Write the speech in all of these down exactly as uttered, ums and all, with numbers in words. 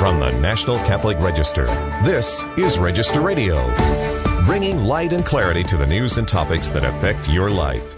from the National Catholic Register. This is Register Radio, bringing light and clarity to the news and topics that affect your life.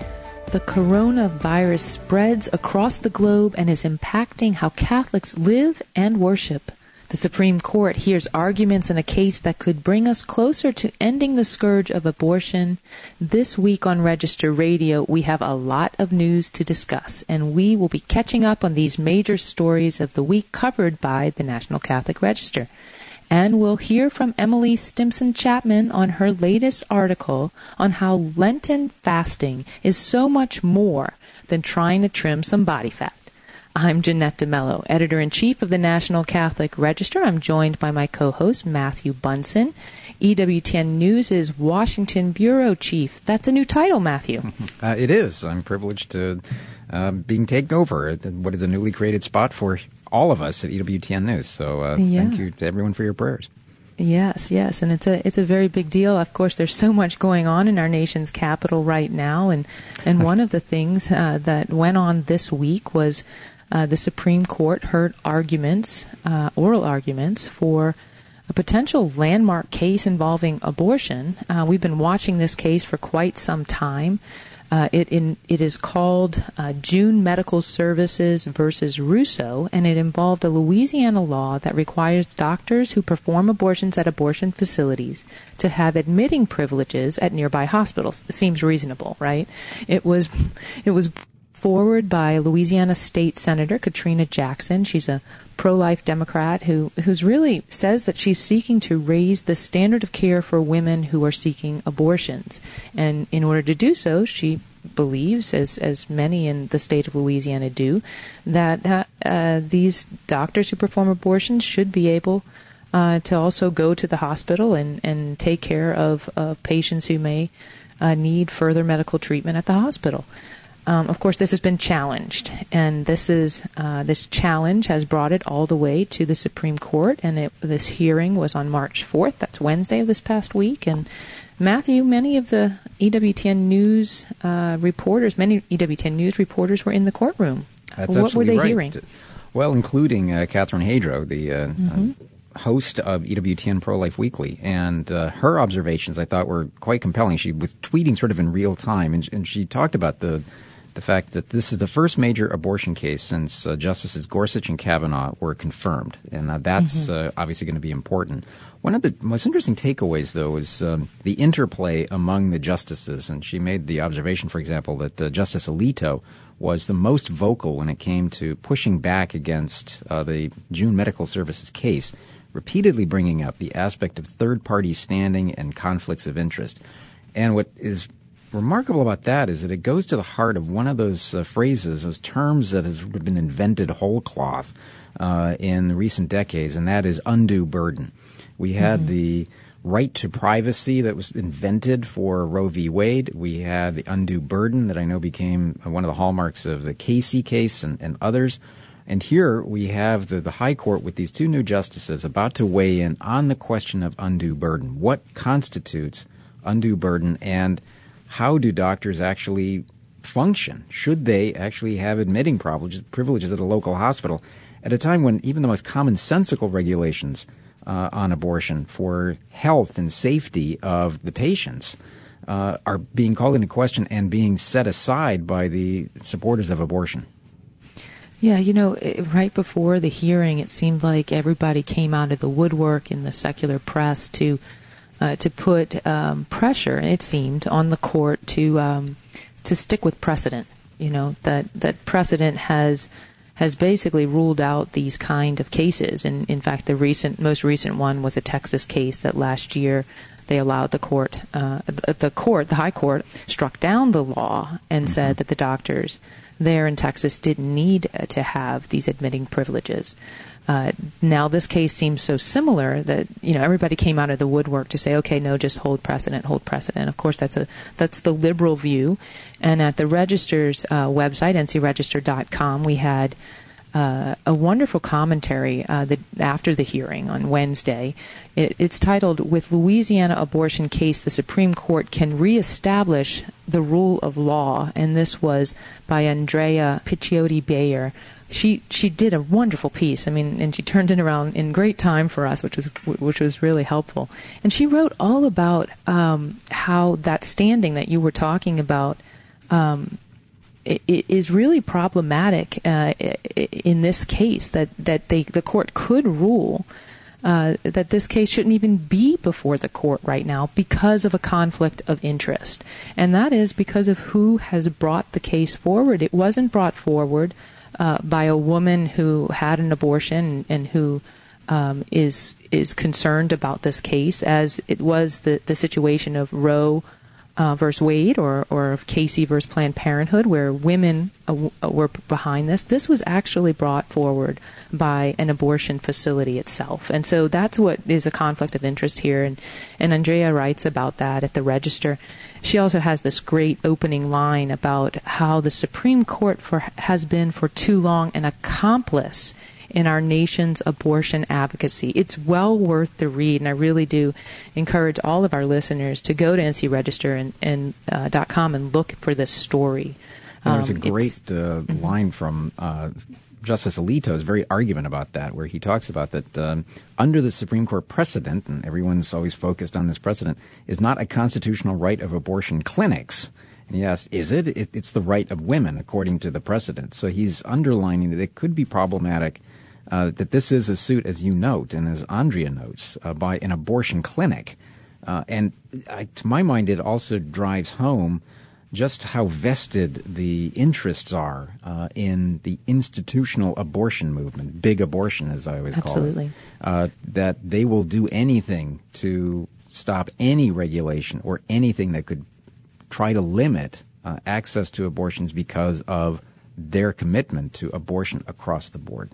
The coronavirus spreads across the globe and is impacting how Catholics live and worship. The Supreme Court hears arguments in a case that could bring us closer to ending the scourge of abortion. This week on Register Radio, we have a lot of news to discuss, and we will be catching up on these major stories of the week covered by the National Catholic Register. And we'll hear from Emily Stimson Chapman on her latest article on how Lenten fasting is so much more than trying to trim some body fat. I'm Jeanette DeMello, Editor-in-Chief of the National Catholic Register. I'm joined by my co-host, Matthew Bunson, E W T N News' Washington Bureau Chief. That's a new title, Matthew. Uh, it is. I'm privileged to uh, being taken over at what is a newly created spot for all of us at E W T N News. So uh, yeah. Thank you to everyone for your prayers. Yes, yes, and it's a it's a very big deal. Of course, there's so much going on in our nation's capital right now, and, and one of the things uh, that went on this week was Uh, the Supreme Court heard arguments, uh, oral arguments, for a potential landmark case involving abortion. Uh, we've been watching this case for quite some time. Uh, it in, it is called uh, June Medical Services versus Russo, and it involved a Louisiana law that requires doctors who perform abortions at abortion facilities to have admitting privileges at nearby hospitals. It seems reasonable, right? It was, it was. forward by Louisiana State Senator Katrina Jackson. She's a pro-life Democrat who who's really says that she's seeking to raise the standard of care for women who are seeking abortions. And in order to do so, she believes, as as many in the state of Louisiana do, that uh, uh, these doctors who perform abortions should be able uh, to also go to the hospital and, and take care of, of patients who may uh, need further medical treatment at the hospital. Um, of course, this has been challenged, and this is uh, this challenge has brought it all the way to the Supreme Court, and it, this hearing was on March fourth. That's Wednesday of this past week. And Matthew, many of the E W T N News uh, reporters, many E W T N News reporters were in the courtroom. That's what were they right. hearing? Well, including uh, Catherine Hadro, the uh, mm-hmm. uh, host of E W T N Pro-Life Weekly, and uh, her observations I thought were quite compelling. She was tweeting sort of in real time, and, and she talked about the the fact that this is the first major abortion case since uh, Justices Gorsuch and Kavanaugh were confirmed, and uh, that's mm-hmm. uh, obviously going to be important. One of the most interesting takeaways, though, is um, the interplay among the justices, and she made the observation, for example, that uh, Justice Alito was the most vocal when it came to pushing back against uh, the June Medical Services case, repeatedly bringing up the aspect of third-party standing and conflicts of interest. And what is remarkable about that is that it goes to the heart of one of those uh, phrases, those terms that has been invented whole cloth uh, in recent decades, and that is undue burden. We had mm-hmm. the right to privacy that was invented for Roe v. Wade. We had the undue burden that I know became one of the hallmarks of the Casey case and, and others. And here we have the, the High Court with these two new justices about to weigh in on the question of undue burden. What constitutes undue burden, and how do doctors actually function? Should they actually have admitting privileges, privileges at a local hospital at a time when even the most commonsensical regulations uh, on abortion for health and safety of the patients uh, are being called into question and being set aside by the supporters of abortion? Yeah, you know, right before the hearing, it seemed like everybody came out of the woodwork in the secular press to Uh, to put um, pressure, it seemed, on the court to um, to stick with precedent. You know, that that precedent has has basically ruled out these kind of cases. And in fact, the recent, most recent one was a Texas case that last year they allowed the court, uh, the court, the High Court, struck down the law and mm-hmm. said that the doctors there in Texas didn't need to have these admitting privileges. Uh, now this case seems so similar that, you know, everybody came out of the woodwork to say, okay, no, just hold precedent, hold precedent. Of course, that's a that's the liberal view. And at the Register's uh, website, N C Register dot com, we had uh, a wonderful commentary uh, that after the hearing on Wednesday. It, it's titled, "With Louisiana Abortion Case, the Supreme Court Can Reestablish the Rule of Law." And this was by Andrea Picciotti Bayer. She she did a wonderful piece. I mean, and she turned it around in great time for us, which was which was really helpful. And she wrote all about um, how that standing that you were talking about um, it, it is really problematic uh, in this case. That that they the court could rule uh, that this case shouldn't even be before the court right now because of a conflict of interest, and that is because of who has brought the case forward. It wasn't brought forward Uh, by a woman who had an abortion and who um, is is concerned about this case, as it was the, the situation of Roe uh, versus Wade, or, or of Casey versus Planned Parenthood, where women uh, were behind this. This was actually brought forward by an abortion facility itself. And so that's what is a conflict of interest here. And, and Andrea writes about that at the Register. She also has this great opening line about how the Supreme Court for, has been for too long an accomplice in our nation's abortion advocacy. It's well worth the read, and I really do encourage all of our listeners to go to N C Register and, and uh, dot com and look for this story. And there's um, a great uh, mm-hmm. line from uh, Justice Alito's very argument about that, where he talks about that um, under the Supreme Court precedent, and everyone's always focused on this precedent, is not a constitutional right of abortion clinics. And he asked, is it? it? It's the right of women, according to the precedent. So he's underlining that it could be problematic uh, that this is a suit, as you note, and as Andrea notes, uh, by an abortion clinic. Uh, and I, to my mind, it also drives home just how vested the interests are uh, in the institutional abortion movement, big abortion, as I always Absolutely. call it, uh, that they will do anything to stop any regulation or anything that could try to limit uh, access to abortions because of their commitment to abortion across the board.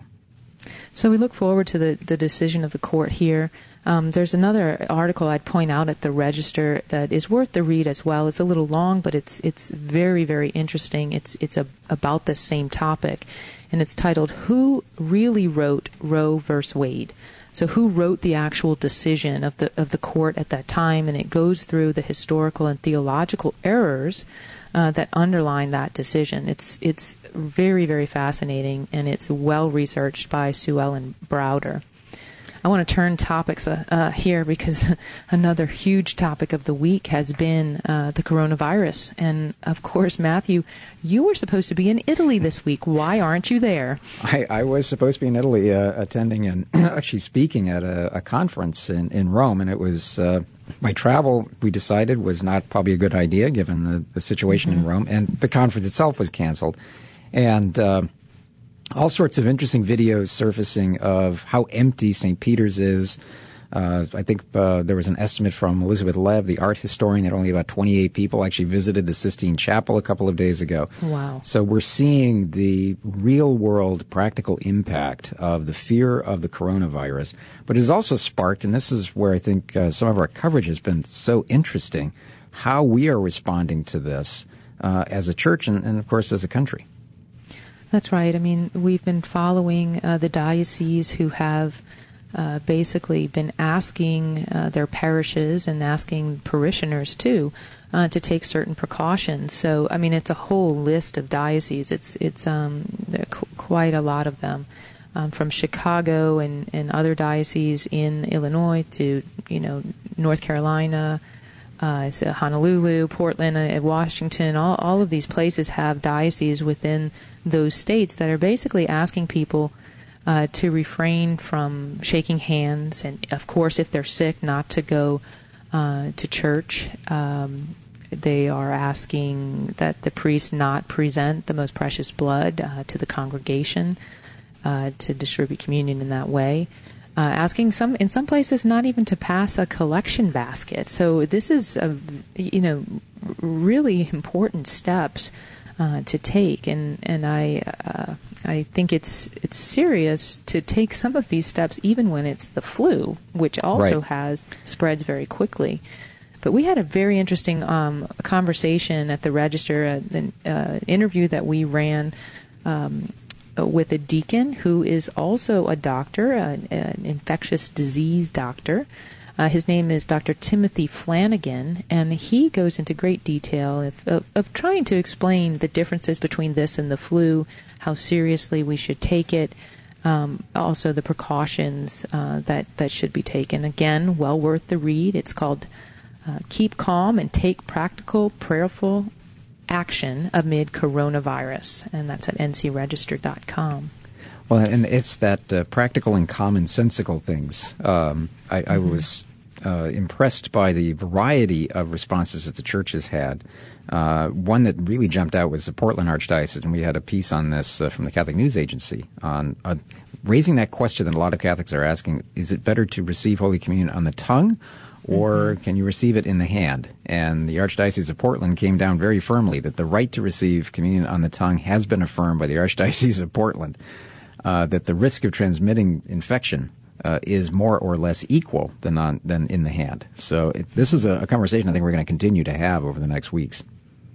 So we look forward to the, the decision of the court here. Um, there's another article I'd point out at the Register that is worth the read as well. It's a little long, but it's it's very, very interesting. It's it's a, about this same topic, and it's titled, "Who Really Wrote Roe versus Wade?" So who wrote the actual decision of the of the court at that time, and it goes through the historical and theological errors uh, that underline that decision. It's it's very, very fascinating, and it's well researched by Sue Ellen Browder. I want to turn topics uh, uh, here because another huge topic of the week has been uh, the coronavirus. And, of course, Matthew, you were supposed to be in Italy this week. Why aren't you there? I, I was supposed to be in Italy uh, attending and actually speaking at a, a conference in, in Rome. And it was uh, my travel, we decided, was not probably a good idea given the, the situation mm-hmm. in Rome. And the conference itself was canceled. And uh, all sorts of interesting videos surfacing of how empty Saint Peter's is. Uh, I think uh, there was an estimate from Elizabeth Lev, the art historian, that only about twenty-eight people actually visited the Sistine Chapel a couple of days ago. Wow. So we're seeing the real-world practical impact of the fear of the coronavirus. But it has also sparked, and this is where I think uh, some of our coverage has been so interesting, how we are responding to this uh, as a church and, and, of course, as a country. That's right. I mean, we've been following uh, the dioceses who have uh, basically been asking uh, their parishes and asking parishioners, too, uh, to take certain precautions. So, I mean, it's a whole list of dioceses. It's it's um, there are qu- quite a lot of them, um, from Chicago and, and other dioceses in Illinois to, you know, North Carolina, Uh, so Honolulu, Portland, uh, Washington, all, all of these places have dioceses within those states that are basically asking people uh, to refrain from shaking hands, and, of course, if they're sick, not to go uh, to church. Um, they are asking that the priest not present the most precious blood uh, to the congregation uh, to distribute communion in that way. Uh, asking some, in some places, not even to pass a collection basket. So this is, a, you know, really important steps uh, to take, and and I uh, I think it's it's serious to take some of these steps even when it's the flu, which also right. has spreads very quickly. But we had a very interesting um, conversation at the Register, uh, an uh, interview that we ran. Um, uh, with a deacon who is also a doctor, an, an infectious disease doctor. Uh, his name is Doctor Timothy Flanagan, and he goes into great detail of, of, of trying to explain the differences between this and the flu, how seriously we should take it, um, also the precautions uh, that, that should be taken. Again, well worth the read. It's called uh, Keep Calm and Take Practical, Prayerful Action Amid Coronavirus, and that's at N C register dot com. Well, and it's that uh, practical and commonsensical things. Um, I, mm-hmm. I was uh, impressed by the variety of responses that the church has had. Uh, one that really jumped out was the Portland Archdiocese, and we had a piece on this uh, from the Catholic News Agency on uh, raising that question that a lot of Catholics are asking: is it better to receive Holy Communion on the tongue, or can you receive it in the hand? And the Archdiocese of Portland came down very firmly that the right to receive communion on the tongue has been affirmed by the Archdiocese of Portland. Uh, that the risk of transmitting infection uh, is more or less equal than on, than in the hand. So it, this is a, a conversation I think we're going to continue to have over the next weeks.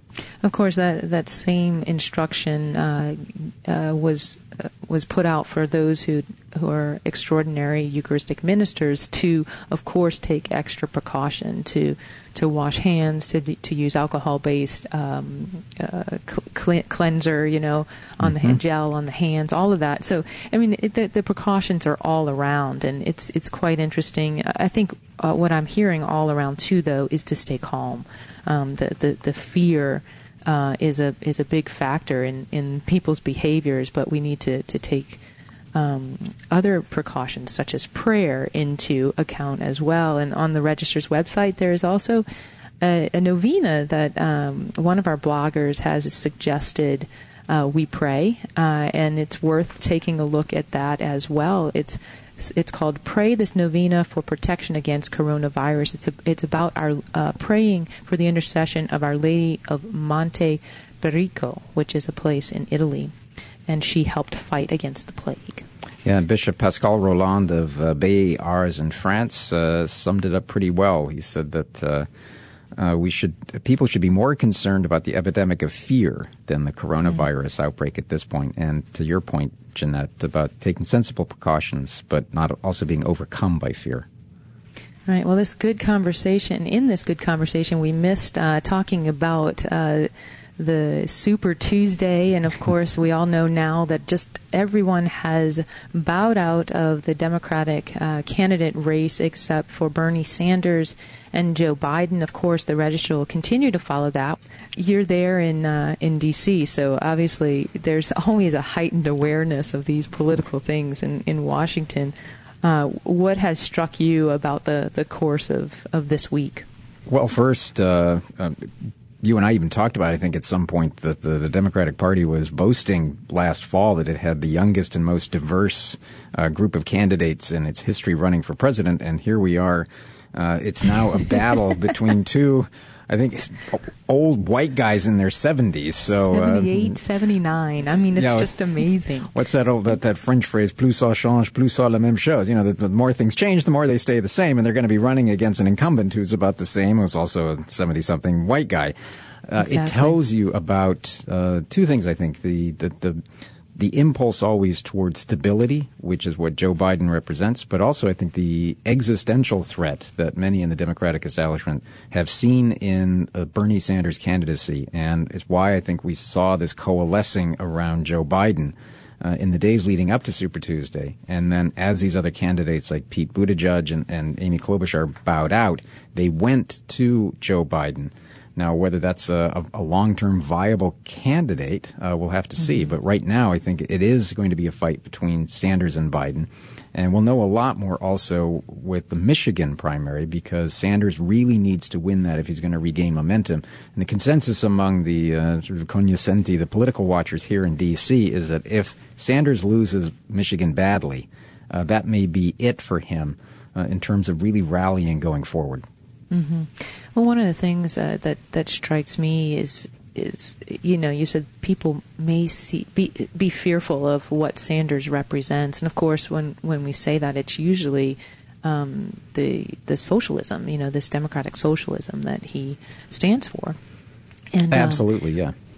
Of course, that that same instruction uh, uh, was uh, was put out for those who who are extraordinary Eucharistic ministers to, of course, take extra precaution to to wash hands, to to use alcohol-based um, uh, cl- cleanser, you know, on mm-hmm. the hand, gel on the hands, all of that. So, I mean, it, the, the precautions are all around, and it's it's quite interesting. I think uh, what I'm hearing all around too, though, is to stay calm. Um, the, the the fear uh, is a is a big factor in, in people's behaviors, but we need to to take um, other precautions such as prayer into account as well. And on the Register's website, there is also a, a novena that um, one of our bloggers has suggested uh, we pray, uh, and it's worth taking a look at that as well. It's It's called Pray This Novena for Protection Against Coronavirus. It's a, it's about our uh, praying for the intercession of Our Lady of Monte Perico, which is a place in Italy, and she helped fight against the plague. Yeah, and Bishop Pascal Roland of uh, Béziers in France uh, summed it up pretty well. He said that uh, uh, we should people should be more concerned about the epidemic of fear than the coronavirus mm-hmm. outbreak at this point. And to your point, Jeanette, about taking sensible precautions, but not also being overcome by fear. Right. Well, this good conversation, in this good conversation, we missed uh, talking about uh, the Super Tuesday. And, of course, we all know now that just everyone has bowed out of the Democratic uh, candidate race except for Bernie Sanders and Joe Biden. Of course, the Register will continue to follow that. You're there in uh, in D C, so obviously there's always a heightened awareness of these political things in, in Washington. Uh, what has struck you about the, the course of, of this week? Well, first, uh, um, you and I even talked about, I think, at some point that the, the Democratic Party was boasting last fall that it had the youngest and most diverse uh, group of candidates in its history running for president, and here we are. Uh, it's now a battle between two, I think, it's old white guys in their seventies. So seventy-eight, uh, seventy-nine. I mean, it's yeah, just amazing. What's that old that, that French phrase? Plus ça change, plus ça la même chose. You know, the, the more things change, the more they stay the same, and they're going to be running against an incumbent who's about the same, who's also a seventy-something white guy. Uh, exactly. It tells you about uh, two things, I think. The the the The impulse always towards stability, which is what Joe Biden represents, but also I think the existential threat that many in the Democratic establishment have seen in uh, Bernie Sanders' candidacy, and is why I think we saw this coalescing around Joe Biden uh, in the days leading up to Super Tuesday. And then as these other candidates like Pete Buttigieg and, and Amy Klobuchar bowed out, they went to Joe Biden. Now, whether that's a, a long-term viable candidate, uh, we'll have to see. Mm-hmm. But right now, I think it is going to be a fight between Sanders and Biden. And we'll know a lot more also with the Michigan primary, because Sanders really needs to win that if he's going to regain momentum. And the consensus among the uh, sort of cognoscenti, the political watchers here in D C, is that if Sanders loses Michigan badly, uh, that may be it for him uh, in terms of really rallying going forward. Mm-hmm. Well, one of the things uh, that that strikes me is is you know you said people may see be be fearful of what Sanders represents, and of course when when we say that, it's usually um, the the socialism, you know, this democratic socialism that he stands for. And absolutely, um, yeah.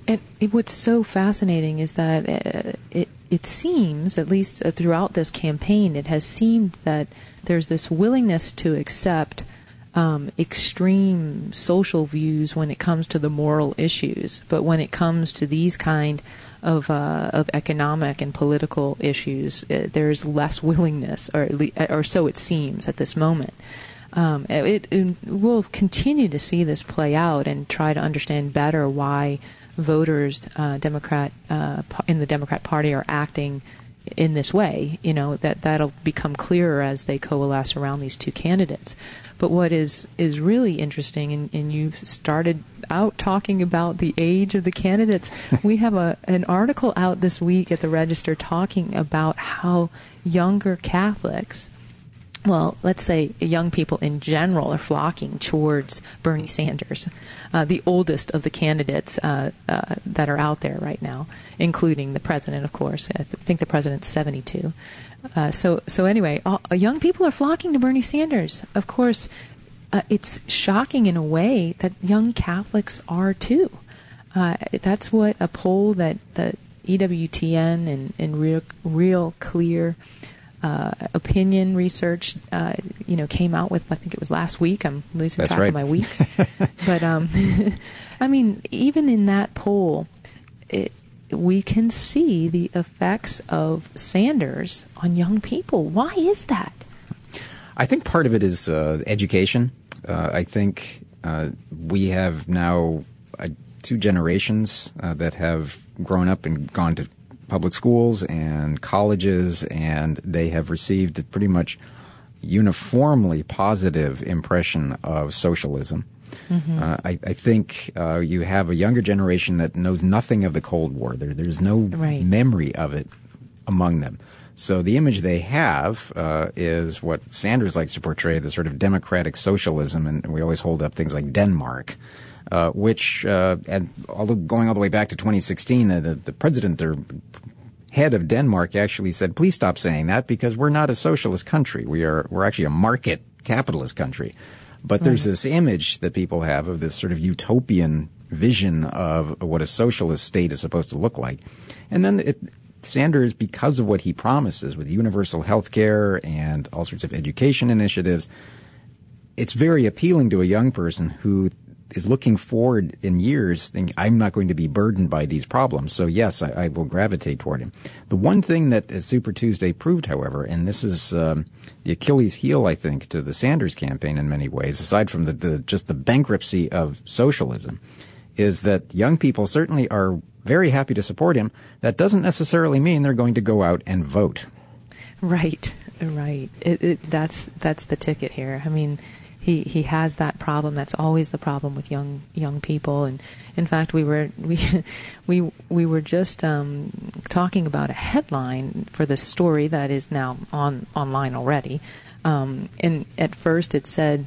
And it, what's so fascinating is that uh, it it seems, at least uh, throughout this campaign, it has seemed that there's this willingness to accept um, extreme social views when it comes to the moral issues, but when it comes to these kind of uh, of economic and political issues, uh, there's less willingness, or at le- or so it seems at this moment. Um, it, it we'll continue to see this play out and try to understand better why voters, uh, Democrat uh, in the Democrat Party, are acting in this way. You know, that that'll become clearer as they coalesce around these two candidates. But what is is really interesting, and, and you started out talking about the age of the candidates. We have a an article out this week at the Register talking about how younger Catholics, well, let's say young people in general, are flocking towards Bernie Sanders, uh, the oldest of the candidates uh, uh, that are out there right now, including the president, of course. I th- think the president's seventy-two. Uh, so, so anyway, all, uh, young people are flocking to Bernie Sanders. Of course, uh, it's shocking in a way that young Catholics are too. Uh, that's what a poll that, that E W T N and, and Real, Real Clear Uh, opinion research, uh, you know, came out with. I think it was last week. I'm losing That's track right. of my weeks. But, um, I mean, even in that poll, it, we can see the effects of Sanders on young people. Why is that? I think part of it is uh, education. Uh, I think uh, we have now uh, two generations uh, that have grown up and gone to public schools and colleges, and they have received a pretty much uniformly positive impression of socialism. Mm-hmm. Uh, I, I think uh, you have a younger generation that knows nothing of the Cold War. There, there's no right. memory of it among them. So the image they have uh, is what Sanders likes to portray, the sort of democratic socialism, and we always hold up things like Denmark. Uh, which, uh, and although going all the way back to twenty sixteen, the, the, the president or head of Denmark actually said, please stop saying that because we're not a socialist country. We are, we're actually a market capitalist country. But there's this image that people have of this sort of utopian vision of what a socialist state is supposed to look like. And then it, Sanders, because of what he promises with universal health care and all sorts of education initiatives, it's very appealing to a young person who is looking forward in years, thinking, I'm not going to be burdened by these problems. So, yes, I, I will gravitate toward him. The one thing that uh, Super Tuesday proved, however, and this is um, the Achilles heel, I think, to the Sanders campaign in many ways, aside from the, the just the bankruptcy of socialism, is that young people certainly are very happy to support him. That doesn't necessarily mean they're going to go out and vote. Right, right. It, it, that's that's the ticket here. I mean, He he has that problem. That's always the problem with young young people. And in fact, we were we we we were just um, talking about a headline for this story that is now on online already. Um, and at first, it said,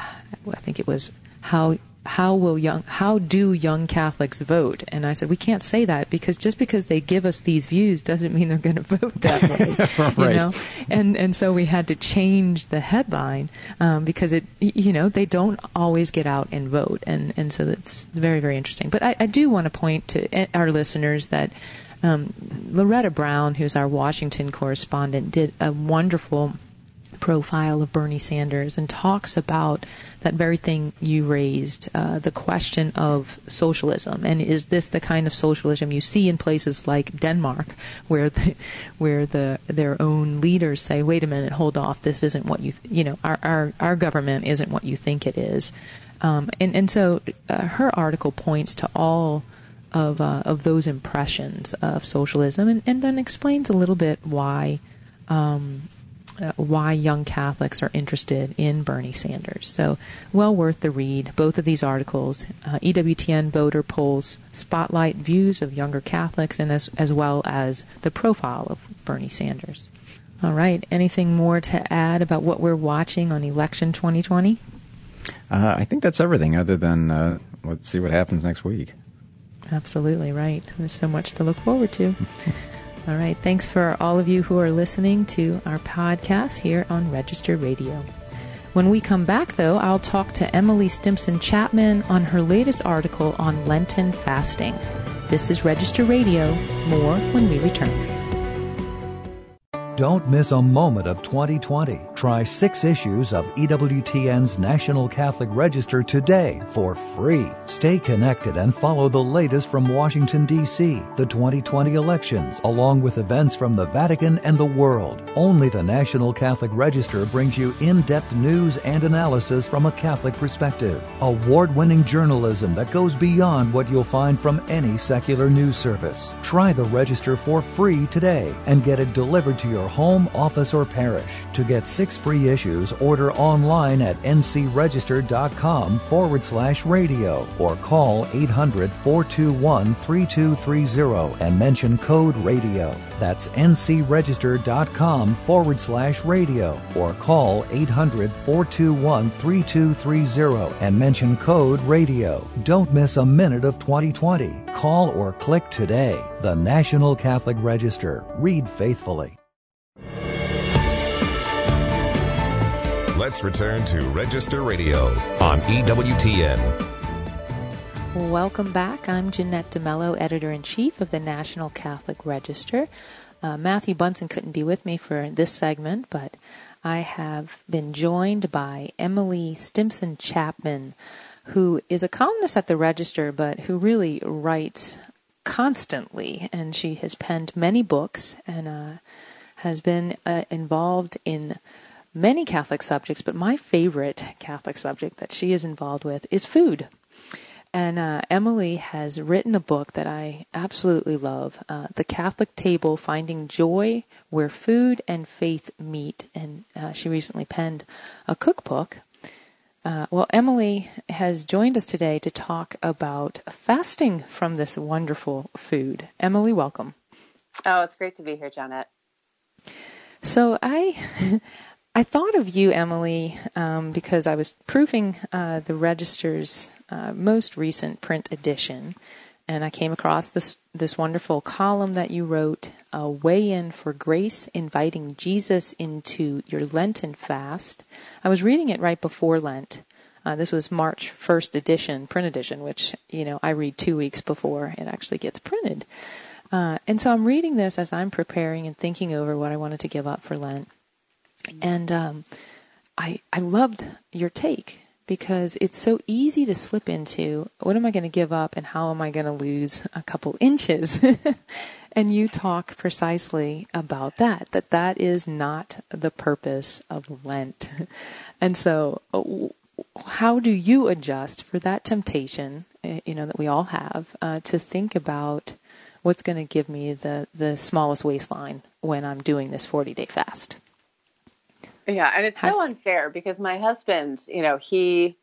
I think it was how. How will young? How do young Catholics vote? And I said we can't say that because just because they give us these views doesn't mean they're going to vote that way, right. you know. And and so we had to change the headline um, because it, you know, they don't always get out and vote, and and so that's very very interesting. But I, I do want to point to our listeners that um, Loretta Brown, who's our Washington correspondent, did a wonderful profile of Bernie Sanders and talks about that very thing you raised, uh, the question of socialism, and is this the kind of socialism you see in places like Denmark, where the, where the their own leaders say, "Wait a minute, hold off. This isn't what you th- you know. Our our our government isn't what you think it is," um, and and so uh, her article points to all of uh, of those impressions of socialism, and, and then explains a little bit why. Um, Uh, why young Catholics are interested in Bernie Sanders. So well worth the read, both of these articles. Uh, E W T N voter polls spotlight views of younger Catholics and as, as well as the profile of Bernie Sanders. All right. Anything more to add about what we're watching on election twenty twenty? Uh, I think that's everything other than uh, let's see what happens next week. Absolutely right. There's so much to look forward to. All right. Thanks for all of you who are listening to our podcast here on Register Radio. When we come back, though, I'll talk to Emily Stimson Chapman on her latest article on Lenten fasting. This is Register Radio. More when we return. Don't miss a moment of twenty twenty. Try six issues of E W T N's National Catholic Register today for free. Stay connected and follow the latest from Washington, D C, the twenty twenty elections, along with events from the Vatican and the world. Only the National Catholic Register brings you in-depth news and analysis from a Catholic perspective. Award-winning journalism that goes beyond what you'll find from any secular news service. Try the Register for free today and get it delivered to your home, office, or parish. To get six free issues, order online at ncregister.com forward slash radio or call eight hundred, four two one, three two three zero and mention code radio. That's ncregister.com forward slash radio or call eight hundred, four two one, three two three zero and mention code radio. Don't miss a minute of twenty twenty. Call or click today. The National Catholic Register. Read faithfully. Let's return to Register Radio on E W T N. Welcome back. I'm Jeanette DeMello, Editor-in-Chief of the National Catholic Register. Uh, Matthew Bunson couldn't be with me for this segment, but I have been joined by Emily Stimson Chapman, who is a columnist at the Register, but who really writes constantly, and she has penned many books and uh, has been uh, involved in many Catholic subjects, but my favorite Catholic subject that she is involved with is food. And uh, Emily has written a book that I absolutely love, uh, The Catholic Table, Finding Joy Where Food and Faith Meet. And uh, she recently penned a cookbook. Uh, well, Emily has joined us today to talk about fasting from this wonderful food. Emily, welcome. Oh, it's great to be here, Janet. So I... I thought of you, Emily, um, because I was proofing uh, the Register's uh, most recent print edition, and I came across this this wonderful column that you wrote, uh, Weigh In for Grace, Inviting Jesus into Your Lenten Fast. I was reading it right before Lent. Uh, this was March first edition, print edition, which, you know, I read two weeks before it actually gets printed. Uh, and so I'm reading this as I'm preparing and thinking over what I wanted to give up for Lent. And um, I I loved your take because it's so easy to slip into, what am I going to give up and how am I going to lose a couple inches? And you talk precisely about that, that that is not the purpose of Lent. And so how do you adjust for that temptation, you know, that we all have, uh, to think about what's going to give me the, the smallest waistline when I'm doing this forty-day fast? Yeah, and it's so unfair because my husband, you know, he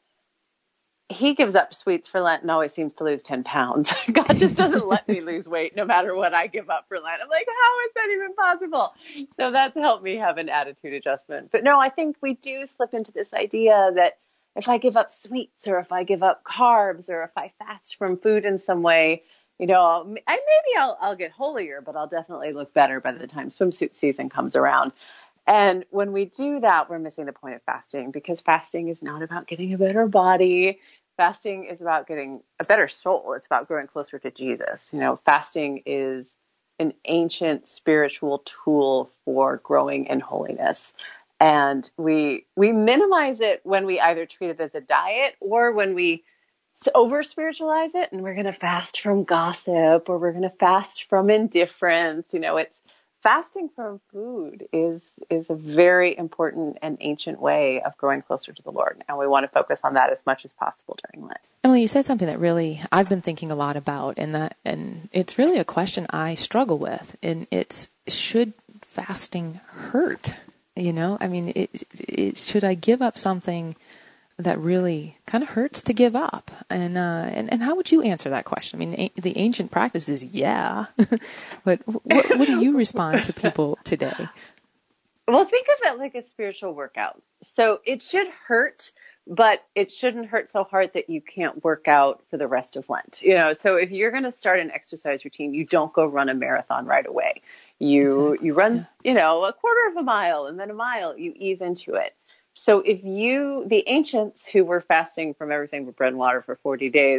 he gives up sweets for Lent and always seems to lose ten pounds. God just doesn't let me lose weight no matter what I give up for Lent. I'm like, how is that even possible? So that's helped me have an attitude adjustment. But no, I think we do slip into this idea that if I give up sweets or if I give up carbs or if I fast from food in some way, you know, I, maybe I'll, I'll get holier, but I'll definitely look better by the time swimsuit season comes around. And when we do that, we're missing the point of fasting because fasting is not about getting a better body. Fasting is about getting a better soul. It's about growing closer to Jesus. You know, fasting is an ancient spiritual tool for growing in holiness. And we we minimize it when we either treat it as a diet or when we over spiritualize it and we're going to fast from gossip or we're going to fast from indifference. You know, it's fasting from food is is a very important and ancient way of growing closer to the Lord, and we want to focus on that as much as possible during Lent. Emily, you said something that really I've been thinking a lot about, and that and it's really a question I struggle with, and it's should fasting hurt? You know, I mean, it, it, should I give up something that really kind of hurts to give up? And, uh, and and how would you answer that question? I mean, a- the ancient practice is yeah, but what, what do you respond to people today? Well, think of it like a spiritual workout. So it should hurt, but it shouldn't hurt so hard that you can't work out for the rest of Lent. You know, so if you're going to start an exercise routine, you don't go run a marathon right away. You exactly. you run, yeah. you know, a quarter of a mile and then a mile. You ease into it. So if you, the ancients who were fasting from everything but bread and water for forty days,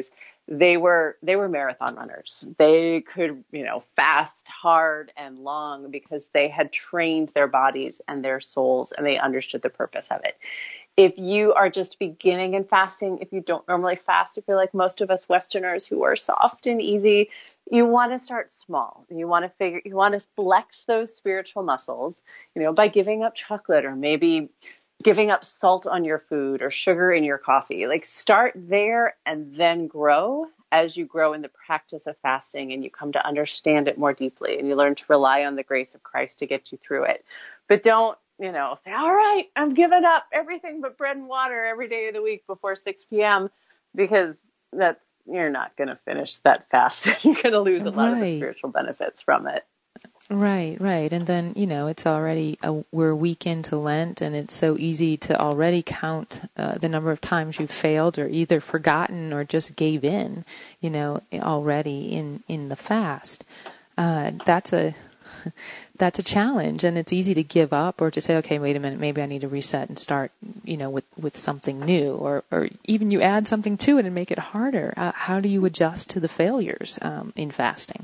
they were they were marathon runners. They could, you know, fast hard and long because they had trained their bodies and their souls, and they understood the purpose of it. If you are just beginning in fasting, if you don't normally fast, if you're like most of us Westerners who are soft and easy, you want to start small. You want to figure, you want to flex those spiritual muscles, you know, by giving up chocolate or maybe giving up salt on your food or sugar in your coffee. Like start there and then grow as you grow in the practice of fasting and you come to understand it more deeply and you learn to rely on the grace of Christ to get you through it. But don't, you know, say, all right, I'm giving up everything but bread and water every day of the week before six p.m. because that's, you're not going to finish that fast. You're going to lose a lot right. of the spiritual benefits from it. Right, right. And then, you know, it's already, a, we're a week into Lent, and it's so easy to already count uh, the number of times you've failed or either forgotten or just gave in, you know, already in, in the fast. Uh, that's a... That's a challenge, and it's easy to give up or to say, okay, wait a minute, maybe I need to reset and start, you know, with, with something new, or, or even you add something to it and make it harder. Uh, how do you adjust to the failures um, in fasting?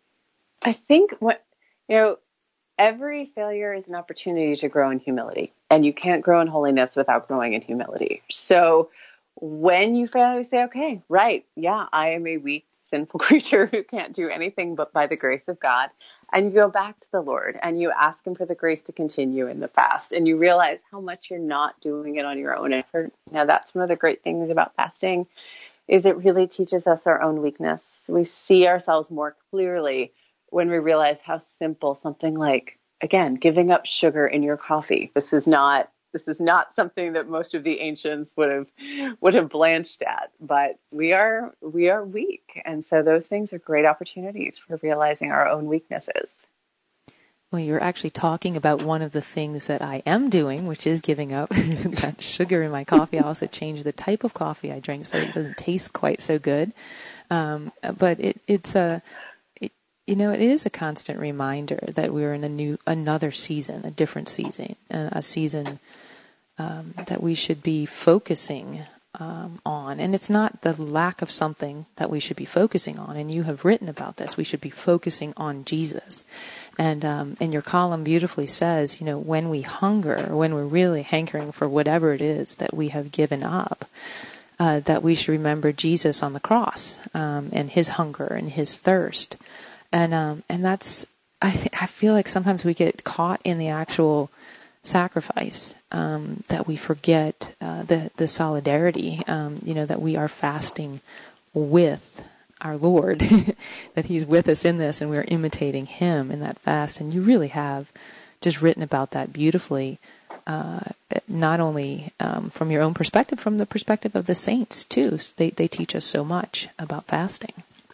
I think what, you know, every failure is an opportunity to grow in humility, and you can't grow in holiness without growing in humility. So when you fail, you say, okay, right, yeah, I am a weak, sinful creature who can't do anything but by the grace of God. And you go back to the Lord and you ask him for the grace to continue in the fast, and you realize how much you're not doing it on your own effort. Now, that's one of the great things about fasting is it really teaches us our own weakness. We see ourselves more clearly when we realize how simple something like, again, giving up sugar in your coffee. This is not This is not something that most of the ancients would have would have blanched at, but we are we are weak, and so those things are great opportunities for realizing our own weaknesses. Well, you're actually talking about one of the things that I am doing, which is giving up that sugar in my coffee. I also changed the type of coffee I drink so it doesn't taste quite so good. Um, but it, it's a it, you know it is a constant reminder that we're in a new another season, a different season, a season. Um, that we should be focusing um, on. And it's not the lack of something that we should be focusing on. And you have written about this. We should be focusing on Jesus. And um, and your column beautifully says, you know, when we hunger, when we're really hankering for whatever it is that we have given up, uh, that we should remember Jesus on the cross um, and his hunger and his thirst. And um, and that's, I, th- I feel like sometimes we get caught in the actual sacrifice, um, that we forget uh, the the solidarity, um, you know, that we are fasting with our Lord, that he's with us in this and we're imitating him in that fast. And you really have just written about that beautifully, uh, not only um, from your own perspective, from the perspective of the saints too. They, they teach us so much about fasting.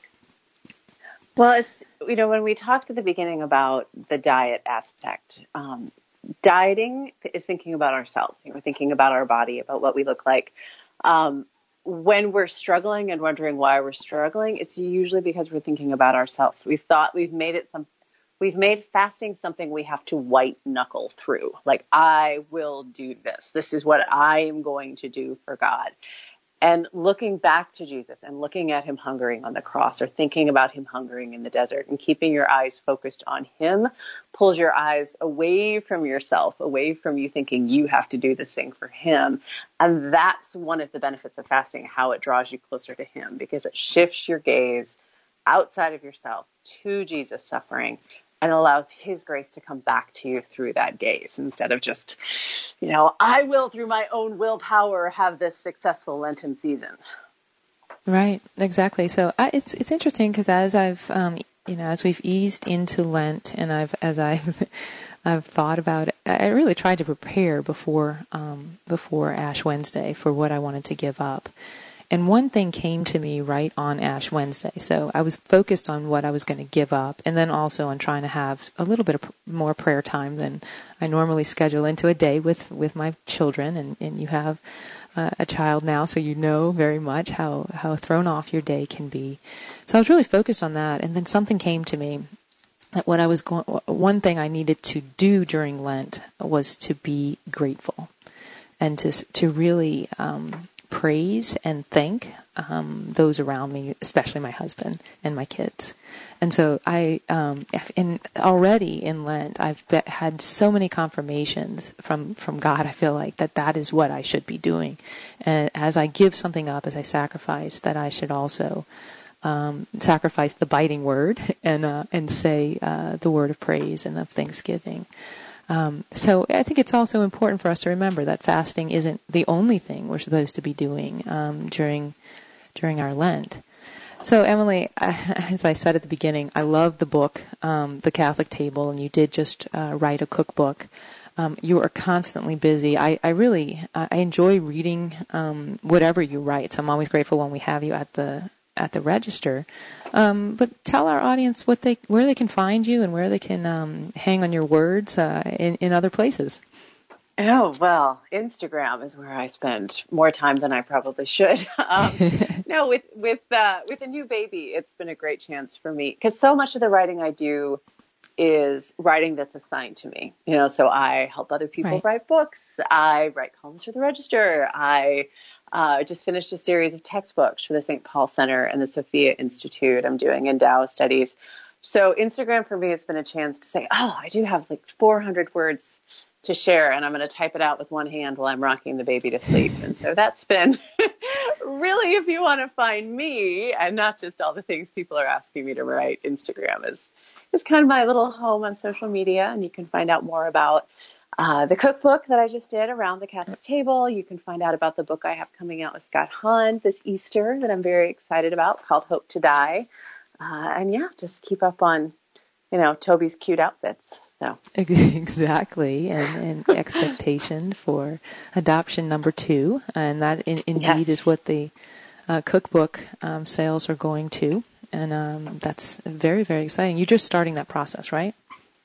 Well, it's, you know, when we talked at the beginning about the diet aspect, um, dieting is thinking about ourselves. We're thinking about our body, about what we look like. Um, when we're struggling and wondering why we're struggling, it's usually because we're thinking about ourselves. We've thought we've made it some, we've made fasting something we have to white knuckle through. Like, I will do this. This is what I am going to do for God. And looking back to Jesus and looking at him hungering on the cross, or thinking about him hungering in the desert, and keeping your eyes focused on him pulls your eyes away from yourself, away from you thinking you have to do this thing for him. And that's one of the benefits of fasting, how it draws you closer to him, because it shifts your gaze outside of yourself to Jesus' suffering and allows his grace to come back to you through that gaze, instead of just, you know, I will through my own willpower have this successful Lenten season. Right, exactly. So I, it's it's interesting because as I've um, you know as we've eased into Lent, and I've as I've I've thought about it, I really tried to prepare before um, before Ash Wednesday for what I wanted to give up. And one thing came to me right on Ash Wednesday. So I was focused on what I was going to give up, and then also on trying to have a little bit of more prayer time than I normally schedule into a day with, with my children. And, and you have uh, a child now, so you know very much how, how thrown off your day can be. So I was really focused on that. And then something came to me that what I was going, one thing I needed to do during Lent was to be grateful, and to to really um, praise and thank um, those around me, especially my husband and my kids. And so I, um, in, already in Lent, I've be, had so many confirmations from, from God, I feel like, that that is what I should be doing. And as I give something up, as I sacrifice, that I should also um, sacrifice the biting word and uh, and say uh, the word of praise and of thanksgiving. Um, so I think it's also important for us to remember that fasting isn't the only thing we're supposed to be doing um, during during our Lent. So Emily, as I said at the beginning, I love the book, um, The Catholic Table, and you did just uh, write a cookbook. Um, you are constantly busy. I, I really I enjoy reading um, whatever you write. So I'm always grateful when we have you at the at the Register. Um, but tell our audience what they where they can find you and where they can um, hang on your words uh, in in other places. Oh, well, Instagram is where I spend more time than I probably should. Um, no, with with uh, with a new baby, it's been a great chance for me because so much of the writing I do is writing that's assigned to me. You know, so I help other people Right. write books. I write columns for the Register. I uh, just finished a series of textbooks for the Saint Paul Center and the Sophia Institute. I'm doing Endow studies. So Instagram for me has been a chance to say, oh, I do have like four hundred words to share, and I'm going to type it out with one hand while I'm rocking the baby to sleep. And so that's been really, if you want to find me and not just all the things people are asking me to write, Instagram is, is kind of my little home on social media. And you can find out more about uh, the cookbook that I just did, Around the Catholic Table. You can find out about the book I have coming out with Scott Hahn this Easter that I'm very excited about, called Hope to Die. Uh, and yeah, just keep up on, you know, Toby's cute outfits. So. Exactly, and, and expectation for adoption number two, and that in, indeed yes. is what the uh, cookbook um, sales are going to, and um, that's very, very exciting. You're just starting that process, right?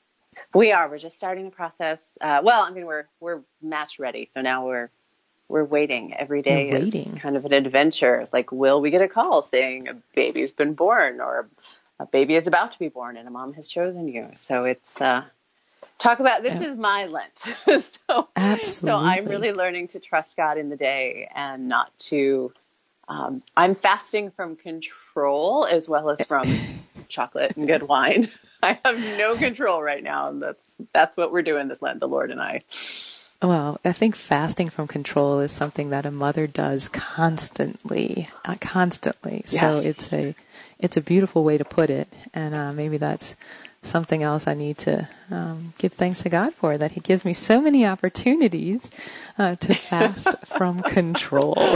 We are. We're just starting the process. Uh, well, I mean, we're we're match ready, so now we're we're waiting. Every day You're waiting. is kind of an adventure. It's like, will we get a call saying a baby's been born, or a baby is about to be born, and a mom has chosen you? So it's. Uh, Talk about, this is my Lent. so, Absolutely. so I'm really learning to trust God in the day and not to, um, I'm fasting from control as well as from chocolate and good wine. I have no control right now. And that's, that's what we're doing this Lent, the Lord and I. Well, I think fasting from control is something that a mother does constantly, uh, constantly. Yes. So it's a, it's a beautiful way to put it. And uh, maybe that's something else I need to um, give thanks to God for, that He gives me so many opportunities uh, to fast from control.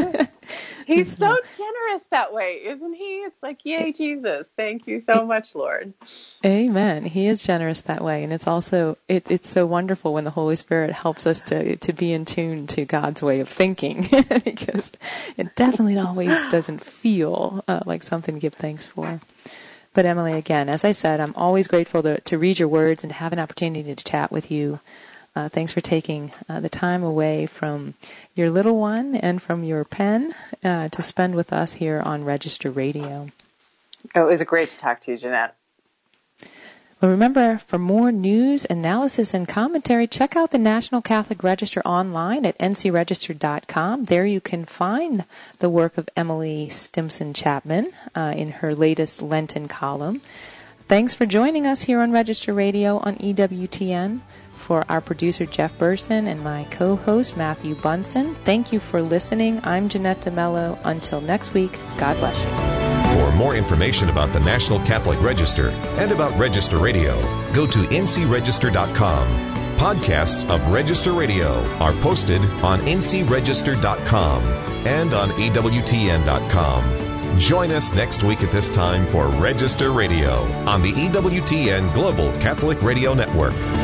He's so generous that way, isn't He? It's like, yay, Jesus. Thank you so much, Lord. Amen. He is generous that way. And it's also, it, it's so wonderful when the Holy Spirit helps us to, to be in tune to God's way of thinking, because it definitely always doesn't feel uh, like something to give thanks for. But Emily, again, as I said, I'm always grateful to, to read your words and to have an opportunity to chat with you. Uh, thanks for taking uh, the time away from your little one and from your pen uh, to spend with us here on Register Radio. Oh, it was great to talk to you, Jeanette. Well, remember, for more news, analysis, and commentary, check out the National Catholic Register online at n c register dot com. There you can find the work of Emily Stimson Chapman uh, in her latest Lenten column. Thanks for joining us here on Register Radio on E W T N. For our producer, Jeff Burson, and my co-host, Matthew Bunson, thank you for listening. I'm Jeanette DeMello. Until next week, God bless you. For more information about the National Catholic Register and about Register Radio, go to n c register dot com. Podcasts of Register Radio are posted on n c register dot com and on e w t n dot com. Join us next week at this time for Register Radio on the E W T N Global Catholic Radio Network.